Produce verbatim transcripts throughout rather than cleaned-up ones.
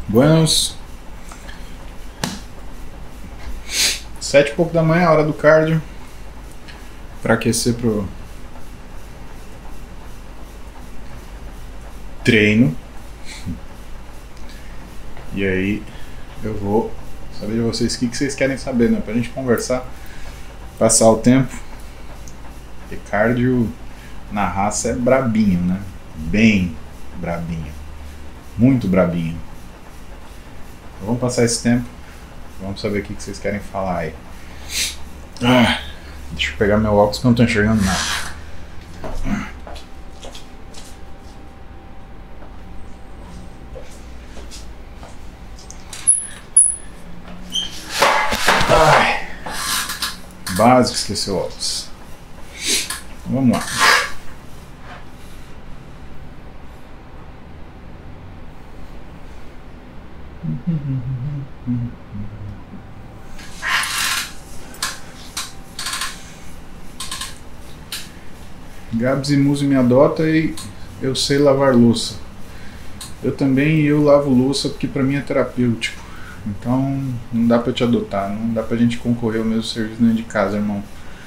Buenos. Sete e pouco da manhã, hora do cardio. Para aquecer pro treino. E aí eu vou saber de vocês o que, que vocês querem saber, né? Pra gente conversar, passar o tempo. E cardio na raça é brabinho, né? Bem brabinho. Muito brabinho. Então vamos passar esse tempo. Vamos saber o que, que vocês querem falar aí. Ah, deixa eu pegar meu óculos que eu não tô enxergando nada. Ai, básico, esqueceu o óculos. Vamos lá. Gabs e Muzi me adota e eu sei lavar louça. Eu também eu lavo louça porque pra mim é terapêutico. Então não dá pra te adotar, não dá pra gente concorrer ao mesmo serviço dentro de casa, irmão.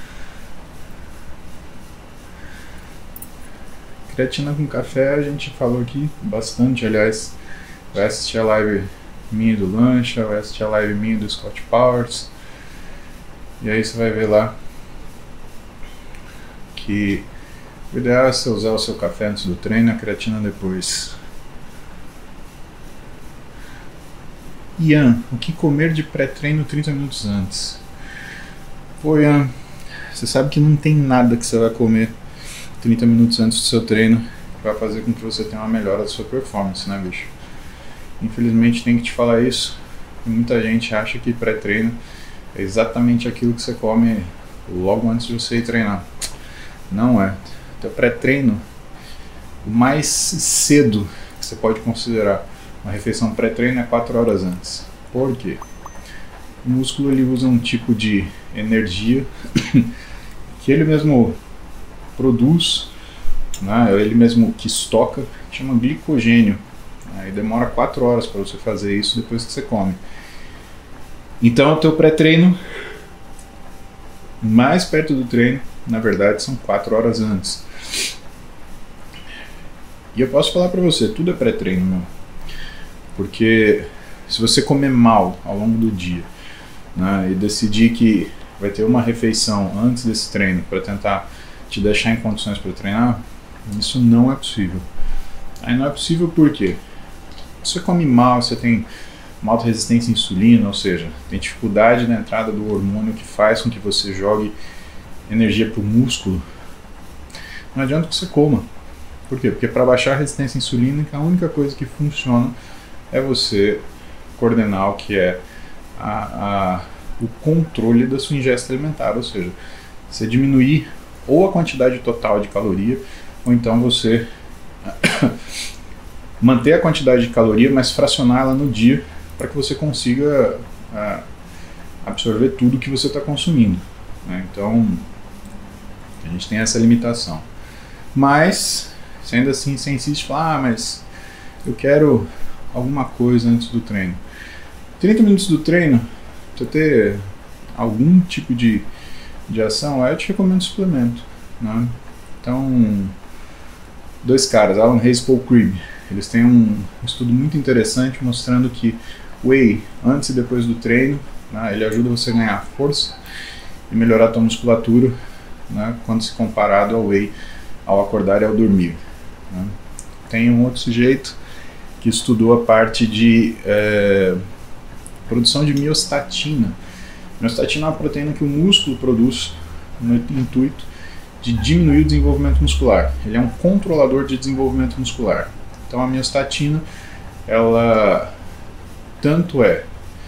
Creatina com café a gente falou aqui bastante, aliás. Vai assistir a live minha do Lancha, vai assistir a live minha do Scott Powers. E aí você vai ver lá que o ideal é você usar o seu café antes do treino e a creatina depois. Ian, o que comer de pré-treino trinta minutos antes? Pô, Ian, você sabe que não tem nada que você vai comer trinta minutos antes do seu treino que vai fazer com que você tenha uma melhora da sua performance, né, bicho? Infelizmente tem que te falar isso. Muita gente acha que pré-treino é exatamente aquilo que você come logo antes de você ir treinar. Não é. Então, pré-treino, o mais cedo que você pode considerar uma refeição pré-treino é quatro horas antes. Por quê? O músculo ele usa um tipo de energia que ele mesmo produz, né? Ele mesmo que estoca, chama glicogênio. Aí demora quatro horas para você fazer isso depois que você come. Então o teu pré-treino, mais perto do treino, na verdade são quatro horas antes. E eu posso falar para você, tudo é pré-treino, meu. Porque se você comer mal ao longo do dia, né, e decidir que vai ter uma refeição antes desse treino para tentar te deixar em condições para treinar, isso não é possível. Aí não é possível por quê? Você come mal, você tem uma alta resistência à insulina, ou seja, tem dificuldade na entrada do hormônio que faz com que você jogue energia para o músculo. Não adianta que você coma. Por quê? Porque para baixar a resistência insulínica, a única coisa que funciona é você coordenar o que é a, a, o controle da sua ingesta alimentar, ou seja, você diminuir ou a quantidade total de caloria, ou então você manter a quantidade de caloria, mas fracionar ela no dia para que você consiga uh, absorver tudo que você está consumindo, né? Então a gente tem essa limitação. Mas se ainda assim você insiste, fala, ah, mas eu quero alguma coisa antes do treino. trinta minutos do treino, para ter algum tipo de, de ação, eu te recomendo suplemento, né? Então, dois caras, Alan Hayes e Paul Cribb, eles têm um estudo muito interessante mostrando que whey antes e depois do treino, né, ele ajuda você a ganhar força e melhorar a tua musculatura, né, quando se comparado ao whey ao acordar e ao dormir, né. Tem um outro sujeito que estudou a parte de é, produção de miostatina. Miostatina é uma proteína que o músculo produz no intuito de diminuir o desenvolvimento muscular. Ele é um controlador de desenvolvimento muscular. Então a miostatina, ela tanto é,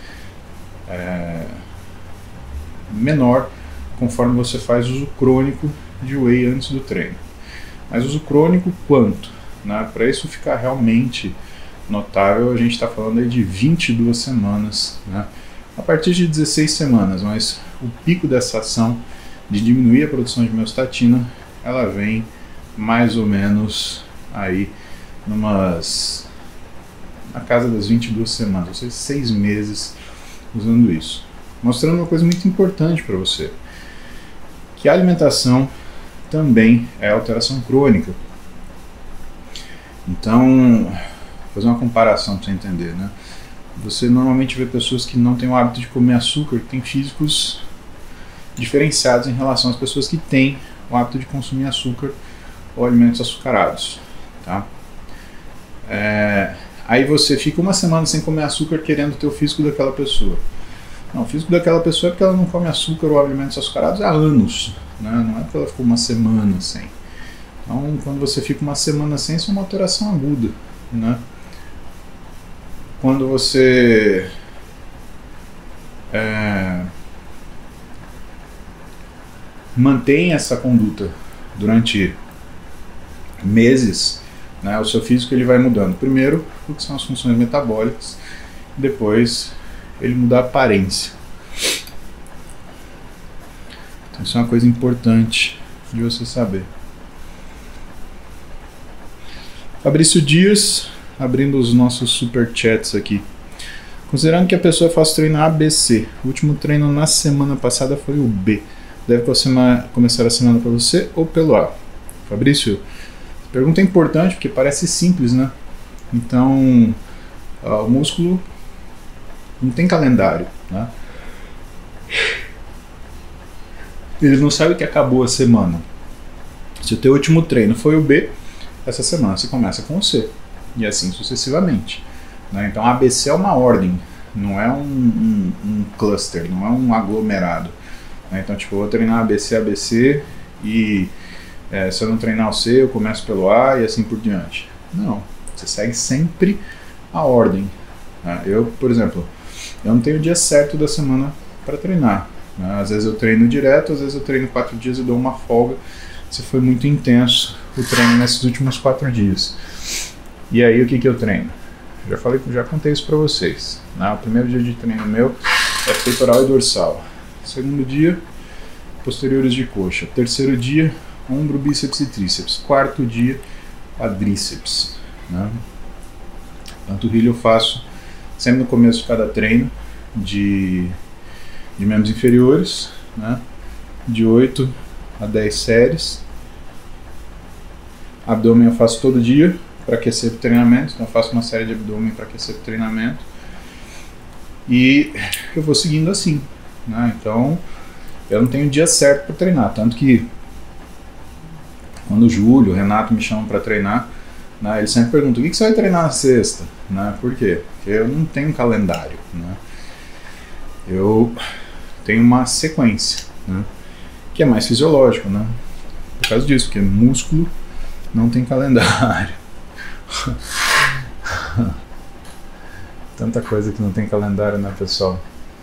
é menor conforme você faz uso crônico de whey antes do treino. Mas uso crônico quanto? Né? Para isso ficar realmente notável, a gente está falando aí de vinte e duas semanas, né? A partir de dezesseis semanas, mas o pico dessa ação de diminuir a produção de miostatina, ela vem mais ou menos aí numas na casa das vinte e duas semanas, ou seja, seis meses usando isso. Mostrando uma coisa muito importante para você, que a alimentação também é alteração crônica. Então, vou fazer uma comparação para você entender, né? Você normalmente vê pessoas que não têm o hábito de comer açúcar, que têm físicos diferenciados em relação às pessoas que têm o hábito de consumir açúcar ou alimentos açucarados, tá? É, aí você fica uma semana sem comer açúcar querendo ter o físico daquela pessoa. Não, o físico daquela pessoa é porque ela não come açúcar ou alimentos açucarados há anos, né? Não é porque ela ficou uma semana sem. Então, quando você fica uma semana sem, isso é uma alteração aguda, né? Quando você é, mantém essa conduta durante meses, né, o seu físico ele vai mudando. Primeiro, o que são as funções metabólicas, depois ele muda a aparência. Então isso é uma coisa importante de você saber. Fabrício Dias, abrindo os nossos super chats aqui. Considerando que a pessoa faz treino A B C, o último treino na semana passada foi o B. Deve começar a semana pelo C ou pelo A? Fabrício, pergunta importante porque parece simples, né? Então, ó, o músculo não tem calendário, né? Ele não sabe que acabou a semana. Se o teu último treino foi o B, essa semana você começa com o C. E assim sucessivamente, né? Então A B C é uma ordem, não é um, um, um cluster, não é um aglomerado, né? Então tipo, eu vou treinar A B C, A B C e é, se eu não treinar o C eu começo pelo A e assim por diante. Não, você segue sempre a ordem, né? Eu, por exemplo, eu não tenho o dia certo da semana para treinar, né? Às vezes eu treino direto, às vezes eu treino quatro dias e dou uma folga se foi muito intenso o treino nesses últimos quatro dias. E aí o que que eu treino? Já falei, já contei isso para vocês, né? O primeiro dia de treino meu é peitoral e dorsal. Segundo dia, posteriores de coxa. Terceiro dia, ombro, bíceps e tríceps. Quarto dia, quadríceps, né? Panturrilha eu faço sempre no começo de cada treino de, de membros inferiores, né? De oito a dez séries. Abdômen eu faço todo dia para aquecer o treinamento, então eu faço uma série de abdômen para aquecer o treinamento e eu vou seguindo assim, né? Então eu não tenho dia certo para treinar, tanto que quando o Júlio, o Renato me chamam para treinar, né, eles sempre perguntam: o que você vai treinar na sexta? Né? Por quê? Porque eu não tenho calendário, né? Eu tenho uma sequência, né, que é mais fisiológico, né? Por causa disso, porque músculo não tem calendário. Tanta coisa que não tem calendário, né, pessoal?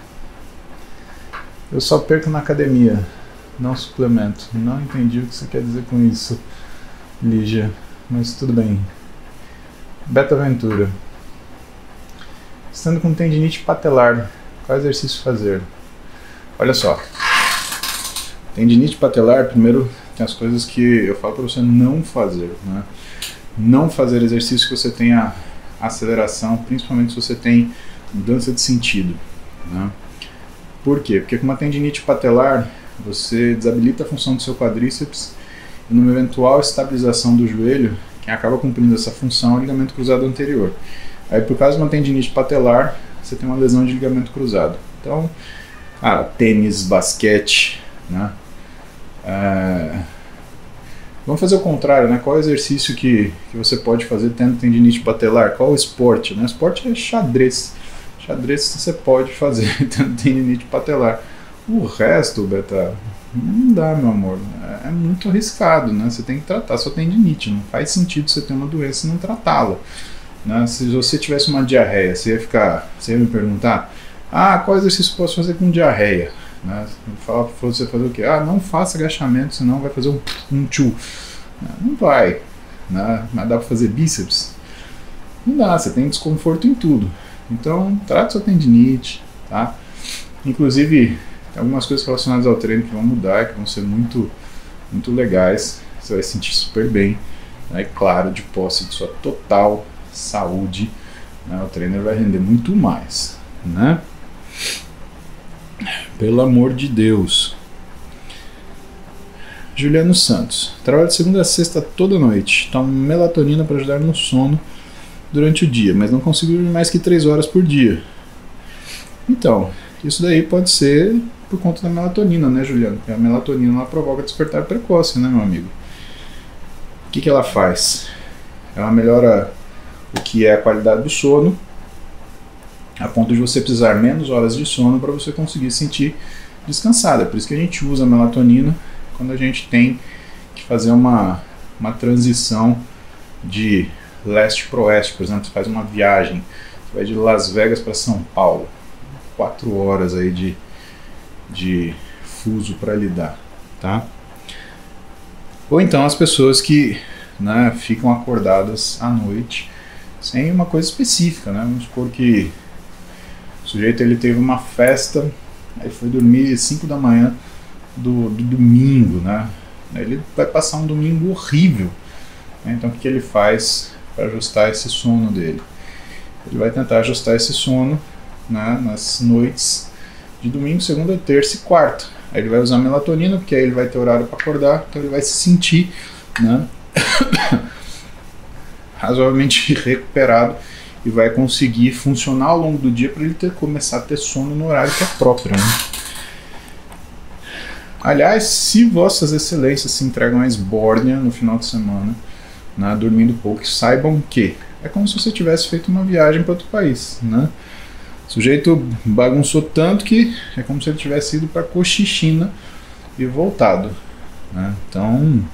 Eu só perco na academia, não suplemento. Não entendi o que você quer dizer com isso, Lígia, mas tudo bem. Beto Aventura. Estando com tendinite patelar, qual exercício fazer? Olha só. Tendinite patelar, primeiro tem as coisas que eu falo para você não fazer, né? Não fazer exercício que você tenha aceleração, principalmente se você tem mudança de sentido, né? Por quê? Porque com uma tendinite patelar, você desabilita a função do seu quadríceps e numa eventual estabilização do joelho, quem acaba cumprindo essa função é o ligamento cruzado anterior. Aí por causa de uma tendinite patelar, você tem uma lesão de ligamento cruzado. Então, ah, tênis, basquete, né? É... Vamos fazer o contrário, né? Qual é o exercício que, que você pode fazer tendo tendinite patelar? Qual o esporte? Né? Esporte é xadrez. Xadrez você pode fazer tendo tendinite patelar. O resto, Beta, não dá, meu amor. É, é muito arriscado, né? Você tem que tratar sua tendinite. Não faz sentido você ter uma doença e não tratá-la, né? Se você tivesse uma diarreia, você ia ficar, você ia me perguntar: ah, qual exercício eu posso fazer com diarreia? Né? Falar para você fazer o quê? Ah, não faça agachamento, senão vai fazer um, um tchu. Não vai, né? Mas dá para fazer bíceps? Não dá, você tem desconforto em tudo. Então, trate sua tendinite, tá? Inclusive, tem algumas coisas relacionadas ao treino que vão mudar, que vão ser muito, muito legais. Você vai se sentir super bem, né? Claro, de posse de sua total saúde, né? O trainer vai render muito mais, né? Pelo amor de Deus. Juliano Santos. Trabalho de segunda a sexta toda noite. Tomo melatonina para ajudar no sono durante o dia, mas não consigo dormir mais que três horas por dia. Então, isso daí pode ser por conta da melatonina, né, Juliano? Porque a melatonina ela provoca despertar precoce, né, meu amigo? O que, que ela faz? Ela melhora o que é a qualidade do sono, a ponto de você precisar menos horas de sono para você conseguir sentir descansado. É por isso que a gente usa a melatonina quando a gente tem que fazer uma, uma transição de leste para oeste. Por exemplo, você faz uma viagem, você vai de Las Vegas para São Paulo, quatro horas aí de, de fuso para lidar, tá? Ou então as pessoas que, né, ficam acordadas à noite sem uma coisa específica, né? Vamos supor que o sujeito ele teve uma festa, aí foi dormir cinco da manhã do, do domingo, né? Ele vai passar um domingo horrível, né? Então o que ele faz para ajustar esse sono dele? Ele vai tentar ajustar esse sono, né, nas noites de domingo, segunda, terça e quarta. Aí ele vai usar melatonina, porque aí ele vai ter horário para acordar, então ele vai se sentir, né, razoavelmente recuperado e vai conseguir funcionar ao longo do dia para ele ter, começar a ter sono no horário que é próprio, né? Aliás, se vossas excelências se entregam à esbórnia no final de semana, né, dormindo pouco, saibam que é como se você tivesse feito uma viagem para outro país, né? O sujeito bagunçou tanto que é como se ele tivesse ido para Cochichina e voltado, né? Então,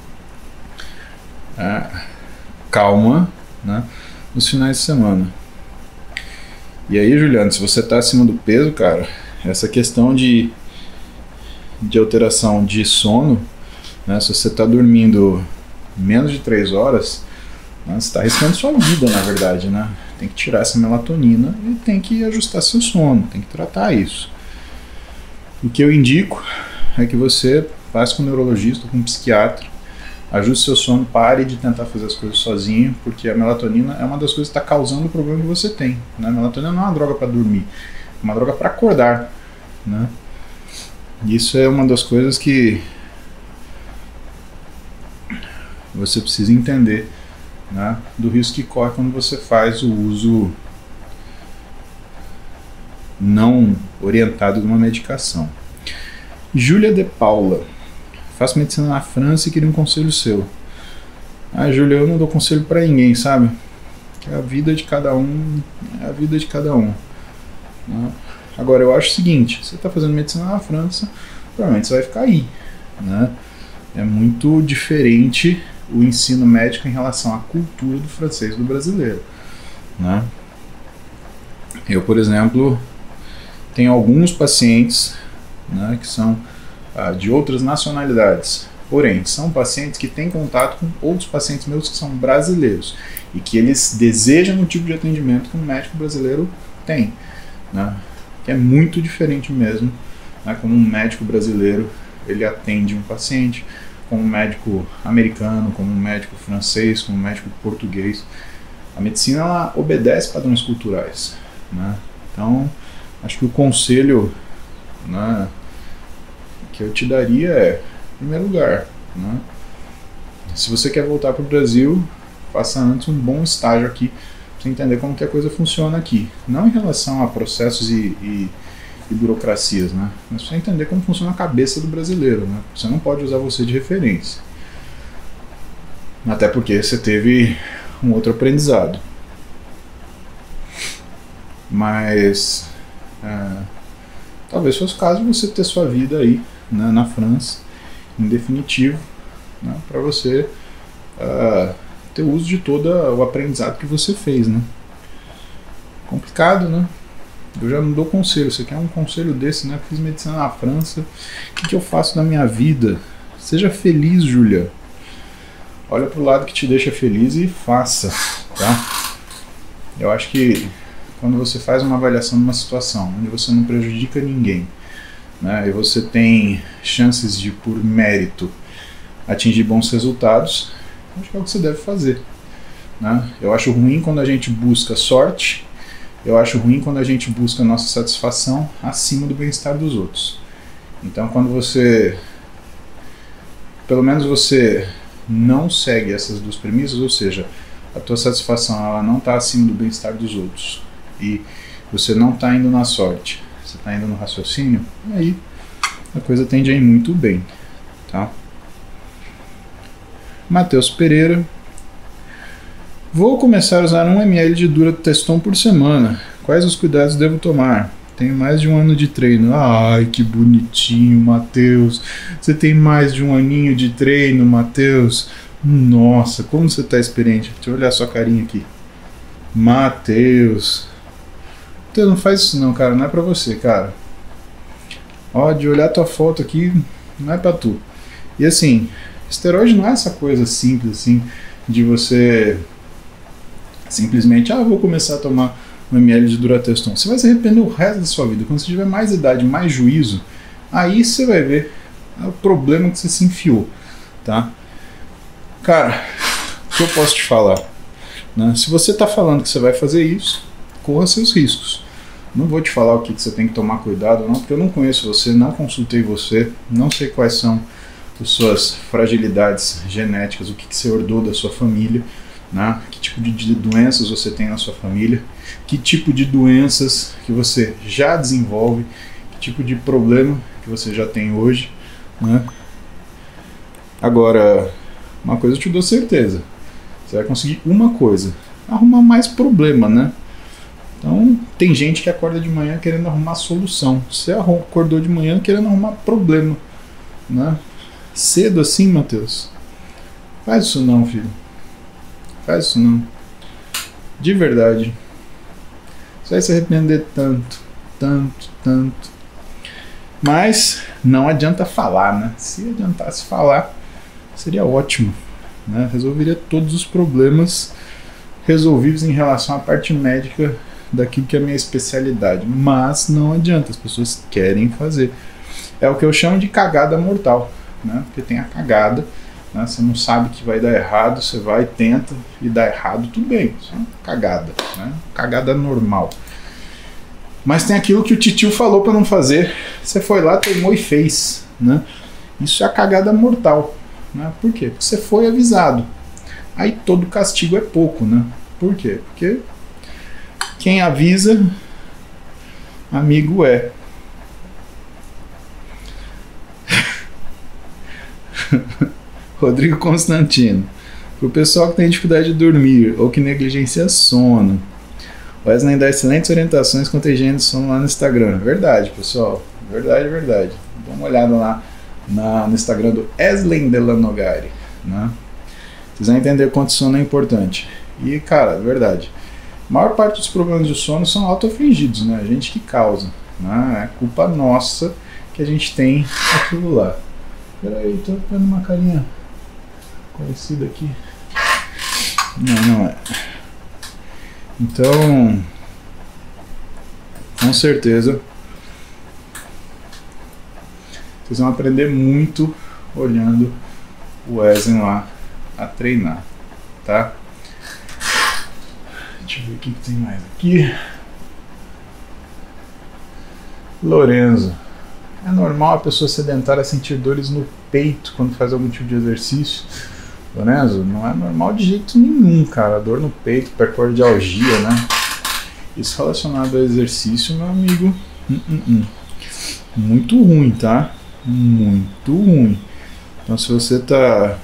é, calma, né, nos finais de semana. E aí, Juliano, se você está acima do peso, cara, essa questão de, de alteração de sono, né, se você está dormindo menos de três horas, né, você está arriscando sua vida, na verdade, né? Tem que tirar essa melatonina e tem que ajustar seu sono, tem que tratar isso. O que eu indico é que você passe com um neurologista, com um psiquiatra, ajuste seu sono, pare de tentar fazer as coisas sozinho, porque a melatonina é uma das coisas que está causando o problema que você tem, né? A melatonina não é uma droga para dormir, é uma droga para acordar, né? Isso é uma das coisas que você precisa entender, né, do risco que corre quando você faz o uso não orientado de uma medicação. Júlia de Paula. Faço medicina na França e queria um conselho seu. Ah, Júlia, eu não dou conselho pra ninguém, sabe? Que a vida de cada um é a vida de cada um, né? Agora, eu acho o seguinte, você está fazendo medicina na França, provavelmente você vai ficar aí, né? É muito diferente o ensino médico em relação à cultura do francês e do brasileiro, né? Eu, por exemplo, tenho alguns pacientes, né, que são ah, de outras nacionalidades, porém, são pacientes que têm contato com outros pacientes meus que são brasileiros e que eles desejam o tipo de atendimento que um médico brasileiro tem, né? Que é muito diferente mesmo, né, como um médico brasileiro ele atende um paciente, como um médico americano, como um médico francês, como um médico português. A medicina ela obedece padrões culturais, né? Então, acho que o conselho, né, que eu te daria é, em primeiro lugar, né, se você quer voltar para o Brasil, faça antes um bom estágio aqui, para você entender como que a coisa funciona aqui. Não em relação a processos e, e e burocracias, né? Mas para entender como funciona a cabeça do brasileiro, né? Você não pode usar você de referência, até porque você teve um outro aprendizado. Mas é, talvez fosse o caso de você ter sua vida aí, né, na França, em definitivo, né, para você uh, ter uso de todo o aprendizado que você fez, né? Complicado, né? Eu já não dou conselho. Você quer um conselho desse, né? Fiz medicina na França. O que, que eu faço da minha vida? Seja feliz, Júlia. Olha pro lado que te deixa feliz e faça, tá? Eu acho que quando você faz uma avaliação de uma situação onde você não prejudica ninguém, né, e você tem chances de, por mérito, atingir bons resultados, acho que é o que você deve fazer, né? Eu acho ruim quando a gente busca sorte, eu acho ruim quando a gente busca a nossa satisfação acima do bem-estar dos outros. Então, quando você, pelo menos você não segue essas duas premissas, ou seja, a tua satisfação ela não está acima do bem-estar dos outros e você não está indo na sorte, você está indo no raciocínio, aí a coisa tende a ir muito bem, tá? Matheus Pereira. Vou começar a usar um mililitro de Durateston por semana. Quais os cuidados devo tomar? Tenho mais de um ano de treino. Ai, que bonitinho, Matheus. Você tem mais de um aninho de treino, Matheus. Nossa, como você está experiente. Deixa eu olhar sua carinha aqui. Matheus. Matheus, não faz isso não, cara. Não é pra você, cara. Ó, de olhar tua foto aqui, não é pra tu. E assim, esteroide não é essa coisa simples assim, de você simplesmente, ah, vou começar a tomar um mililitro de Durateston. Você vai se arrepender o resto da sua vida. Quando você tiver mais idade, mais juízo, aí você vai ver o problema que você se enfiou, tá? Cara, o que eu posso te falar? Né? Se você está falando que você vai fazer isso, corra seus riscos. Não vou te falar o que, que você tem que tomar cuidado, não, porque eu não conheço você, não consultei você, não sei quais são as suas fragilidades genéticas, o que, que você herdou da sua família, né? Que tipo de doenças você tem na sua família, que tipo de doenças que você já desenvolve, que tipo de problema que você já tem hoje, né? Agora, uma coisa eu te dou certeza, você vai conseguir uma coisa, arrumar mais problema, né? Então, tem gente que acorda de manhã querendo arrumar solução, você acordou de manhã querendo arrumar problema, né? Cedo assim, Matheus, faz isso não, filho. Faz isso não. De verdade. Você vai se arrepender tanto, tanto, tanto. Mas não adianta falar, né? Se adiantasse falar, seria ótimo, né? Resolveria todos os problemas resolvidos em relação à parte médica daquilo que é a minha especialidade. Mas não adianta, as pessoas querem fazer. É o que eu chamo de cagada mortal, né? Porque tem a cagada. Você não sabe que vai dar errado, você vai, tenta e dá errado, tudo bem, isso é uma cagada, né? Cagada normal. Mas tem aquilo que o titio falou para não fazer, você foi lá, teimou e fez, né? Isso é a cagada mortal, né? Por quê? Porque você foi avisado. Aí todo castigo é pouco, né? Por quê? Porque quem avisa, amigo é. Rodrigo Constantino. Para o pessoal que tem dificuldade de dormir ou que negligencia sono, Wesley dá excelentes orientações quanto a higiene de sono lá no Instagram. Verdade, pessoal. Verdade, verdade. Dá uma olhada lá na, no Instagram do Wesley Delanogari, né? Vocês vão entender quanto sono é importante. E, cara, verdade. A maior parte dos problemas de sono são auto-afligidos, né? A gente que causa, né? É culpa nossa que a gente tem aquilo lá. Peraí, tô vendo uma carinha conhecida aqui. Não, não é. Então, com certeza, vocês vão aprender muito olhando o Wesley lá a treinar, tá? Deixa eu ver o que tem mais aqui. Lorenzo. É normal a pessoa sedentária sentir dores no peito quando faz algum tipo de exercício? Lorenzo, não é normal de jeito nenhum, cara. Dor no peito, percordialgia, né? Isso relacionado ao exercício, meu amigo, hum, hum, hum. muito ruim, tá? Muito ruim. Então, se você tá...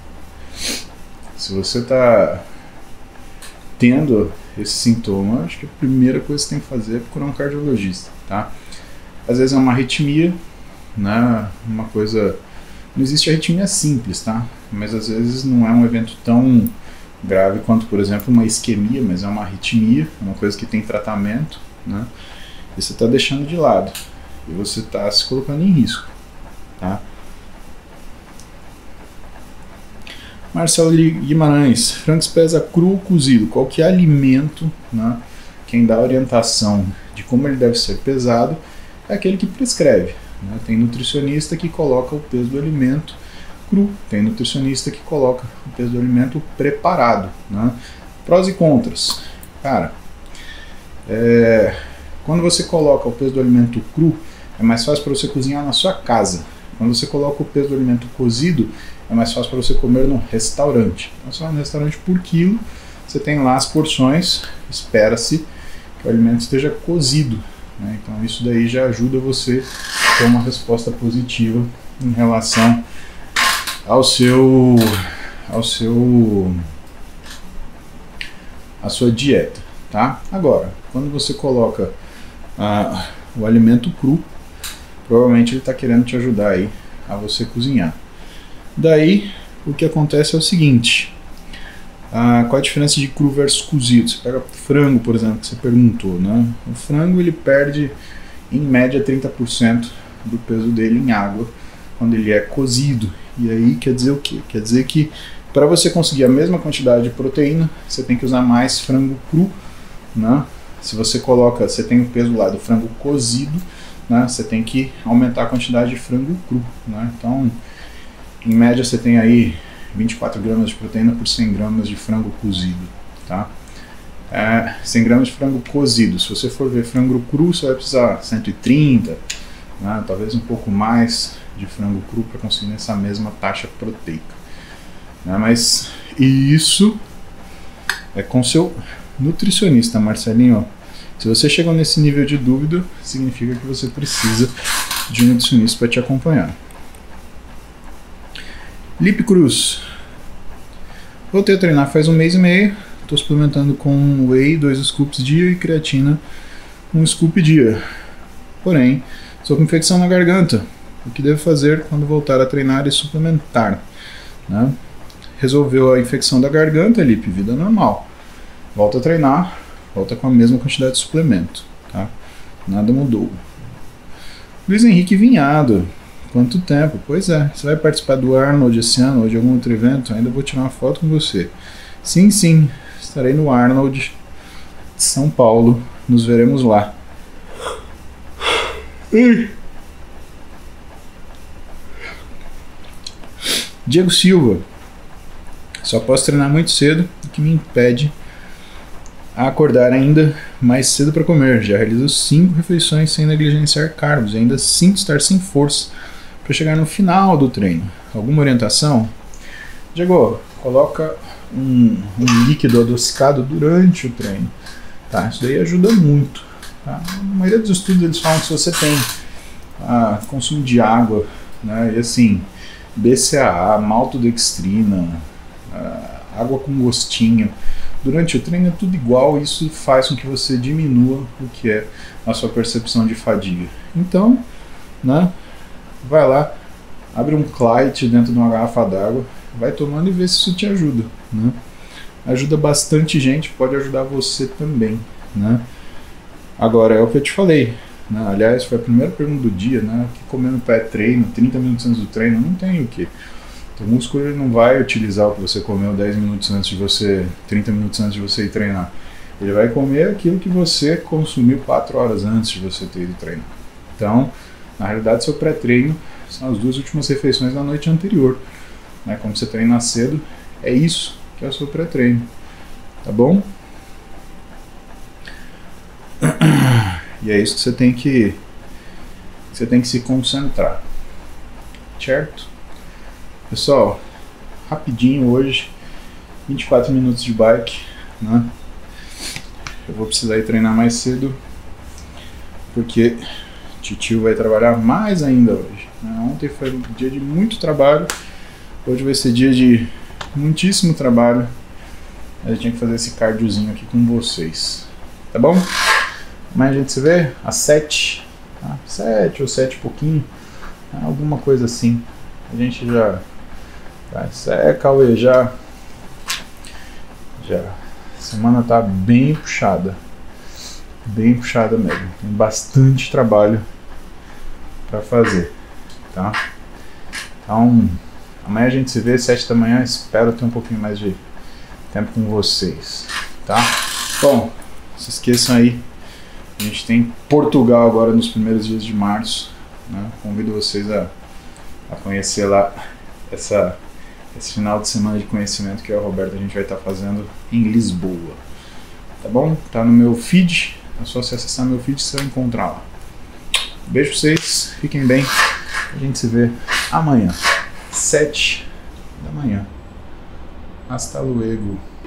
Se você tá tendo esse sintoma, acho que a primeira coisa que você tem que fazer é procurar um cardiologista, tá? Às vezes é uma arritmia, né? Uma coisa... Não existe arritmia simples, tá? Mas às vezes não é um evento tão grave quanto, por exemplo, uma isquemia, mas é uma arritmia, uma coisa que tem tratamento, né? E você está deixando de lado. E você está se colocando em risco, tá? Marcelo Guimarães, frangos pesa cru ou cozido? Qual que é alimento, né? Quem dá a orientação de como ele deve ser pesado é aquele que prescreve, né? Tem nutricionista que coloca o peso do alimento cru, tem nutricionista que coloca o peso do alimento preparado, né? Prós e contras. Cara, é, quando você coloca o peso do alimento cru, é mais fácil para você cozinhar na sua casa. Quando você coloca o peso do alimento cozido, é mais fácil para você comer no restaurante. Então você vai no restaurante por quilo, você tem lá as porções, espera-se que o alimento esteja cozido, né? Então isso daí já ajuda você a ter uma resposta positiva em relação ao seu, ao seu, a sua dieta, tá? Agora, quando você coloca ah, o alimento cru, provavelmente ele está querendo te ajudar aí a você cozinhar. Daí, o que acontece é o seguinte, ah, qual a diferença de cru versus cozido? Você pega frango, por exemplo, que você perguntou, né? O frango ele perde em média trinta por cento do peso dele em água quando ele é cozido. E aí quer dizer o quê? Quer dizer que para você conseguir a mesma quantidade de proteína, você tem que usar mais frango cru, né? Se você coloca, você tem o peso lá do frango cozido, né? Você tem que aumentar a quantidade de frango cru, né? Então, em média você tem aí vinte e quatro gramas de proteína por cem gramas de frango cozido, tá? É, cem gramas de frango cozido. Se você for ver frango cru, você vai precisar cento e trinta, né? Talvez um pouco mais de frango cru para conseguir essa mesma taxa proteica, né? Mas isso é com seu nutricionista, Marcelinho. Se você chegou nesse nível de dúvida, significa que você precisa de um nutricionista para te acompanhar. Lipe Cruz. Voltei a treinar faz um mês e meio. Estou suplementando com whey, dois scoops dia e creatina, um scoop dia. Porém, estou com infecção na garganta. O que devo fazer quando voltar a treinar e suplementar? Né? Resolveu a infecção da garganta, Lipe, vida normal. Volta a treinar, volta com a mesma quantidade de suplemento. Tá? Nada mudou. Luiz Henrique Vinhado. Quanto tempo? Pois é, você vai participar do Arnold esse ano ou de algum outro evento? Ainda vou tirar uma foto com você. Sim, sim, estarei no Arnold de São Paulo. Nos veremos lá. Diego Silva. Só posso treinar muito cedo, o que me impede a acordar ainda mais cedo para comer. Já realizo cinco refeições sem negligenciar carbos e ainda sinto estar sem força para chegar no final do treino. Alguma orientação? Diego, coloca um, um líquido adocicado durante o treino. Tá? Isso daí ajuda muito. Tá? A maioria dos estudos eles falam que se você tem ah, consumo de água, né, e assim, B C A A, maltodextrina, ah, água com gostinho, durante o treino é tudo igual, isso faz com que você diminua o que é a sua percepção de fadiga. Então, né, vai lá, abre um Clyde dentro de uma garrafa d'água, vai tomando e vê se isso te ajuda, né? Ajuda bastante gente, pode ajudar você também, né? Agora, é o que eu te falei, né? Aliás, foi a primeira pergunta do dia, né? O que comer no pré-treino, trinta minutos antes do treino, não tem o que. O músculo ele não vai utilizar o que você comeu dez minutos antes de você, trinta minutos antes de você ir treinar. Ele vai comer aquilo que você consumiu quatro horas antes de você ter ido treinar. Então, na realidade, seu pré-treino são as duas últimas refeições da noite anterior. Né? Como você treina cedo, é isso que é o seu pré-treino. Tá bom? E é isso que você tem que, você tem que se concentrar. Certo? Pessoal, rapidinho hoje, vinte e quatro minutos de bike, né? Eu vou precisar ir treinar mais cedo, porque Titio vai trabalhar mais ainda hoje, né? Ontem foi um dia de muito trabalho, hoje vai ser dia de muitíssimo trabalho. A gente tinha que fazer esse cardiozinho aqui com vocês, tá bom? Amanhã a gente se vê às sete, tá? sete ou sete e pouquinho, alguma coisa assim. A gente já... Isso é, Cauê, já, já, a semana tá bem puxada, bem puxada mesmo, tem bastante trabalho para fazer, tá? Então, amanhã a gente se vê, sete da manhã, espero ter um pouquinho mais de tempo com vocês, tá? Bom, não se esqueçam aí, a gente tem Portugal agora nos primeiros dias de março, né? Convido vocês a, a conhecer lá essa, esse final de semana de conhecimento que eu e o Roberto a gente vai estar fazendo em Lisboa. Tá bom? Tá no meu feed, é só você acessar meu feed você vai encontrar lá. Beijo pra vocês, fiquem bem. A gente se vê amanhã, sete da manhã. Hasta luego.